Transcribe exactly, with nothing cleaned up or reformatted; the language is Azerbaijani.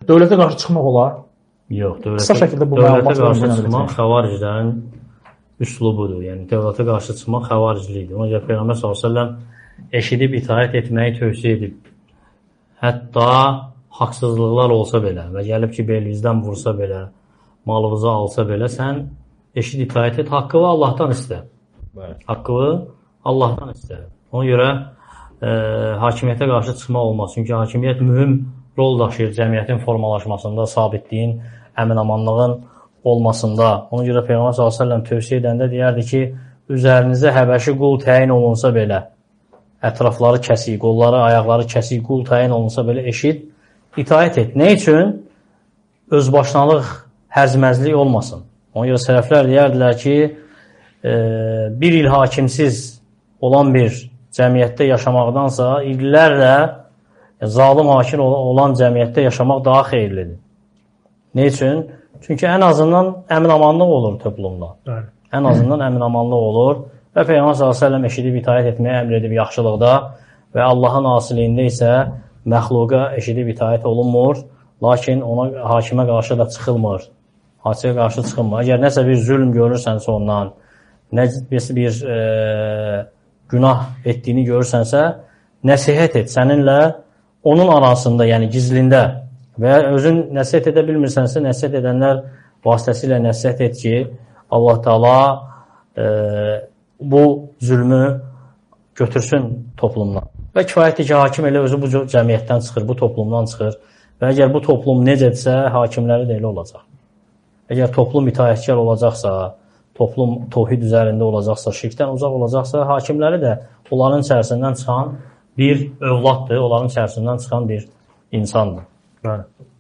dövlətə qarşı çıxmaq olar? Yox, Qısa dövlətə, şəkildə bu dövlətə məlumatı qarşı öyrənə çıxmaq biləcək. xəvariclərin üslubudur. Yəni, dövlətə qarşı çıxmaq xəvariclikdir. Ona görə Peyğəmbər sallallahu əleyhi və səlləm eşidib itaət etməyi tövsiyə edib. Hətta haqsızlıqlar olsa belə və gəlib ki, belinizdən vursa belə, malınızı alsa belə, sən eşid itaət et, haqqı Allahdan istə. Haqqı Allahdan istə. Ona görə e, hakimiyyətə qarşı çıxmaq olmaz. Çünki hakimiyyət mühüm rol daşıyır cəmiyyətin formalaşmasında, sabitliyin, əmin-amanlığın olmasında. Ona görə Peyğəmbər sallallahu əleyhi və səlləm tövsiyə edəndə deyərdi ki, üzərinizə həbəşi qul təyin olunsa belə, ətrafları kəsik, qolları, ayaqları kəsik, qul təyin olunsa belə eşid, itaət et. Nə üçün? Özbaşınalıq, hərzməzlik olmasın. Ona görə sələflər deyərdilər ki, e, bir il hakimsiz olan bir cəmiyyətdə yaşamaqdansa, illərlə zalım hakim olan cəmiyyətdə yaşamaq daha xeyirlidir. Nə üçün? Çünki ən azından əmin-amanlıq olur toplumda. Bəli. Ən azından əmin-amanlıq olur və Peyğəmbər sallallahu əleyhi və səlləm eşidib itaət etməyə əmr edib yaxşılıqda və Allahın asiliyində isə məxluqa eşidib itaət olunmur, lakin ona hakimə qarşı da çıxılmır. Hakimə qarşı çıxılmır. Əgər nəsə bir zülm görürsənsə ondan, nəsə bir e, günah etdiyini görürsənsə, nəsihət et səninlə onun arasında, yəni gizlində və özün nəsihət edə bilmirsənsə, nəsihət edənlər vasitəsilə nəsihət et ki, Allah Teala e, bu zülmü götürsün toplumdan. Və kifayətdir ki, hakim elə özü bu cəmiyyətdən çıxır, bu toplumdan çıxır və əgər bu toplum necədirsə, hakimləri də elə olacaq. Əgər toplum itaətkar olacaqsa, toplum tövhid üzərində olacaqsa, şirkdən uzaq olacaqsa, hakimləri də onların içərisindən çıxan bir övladdır, onların içərisindən çıxan bir insandır. Bəli.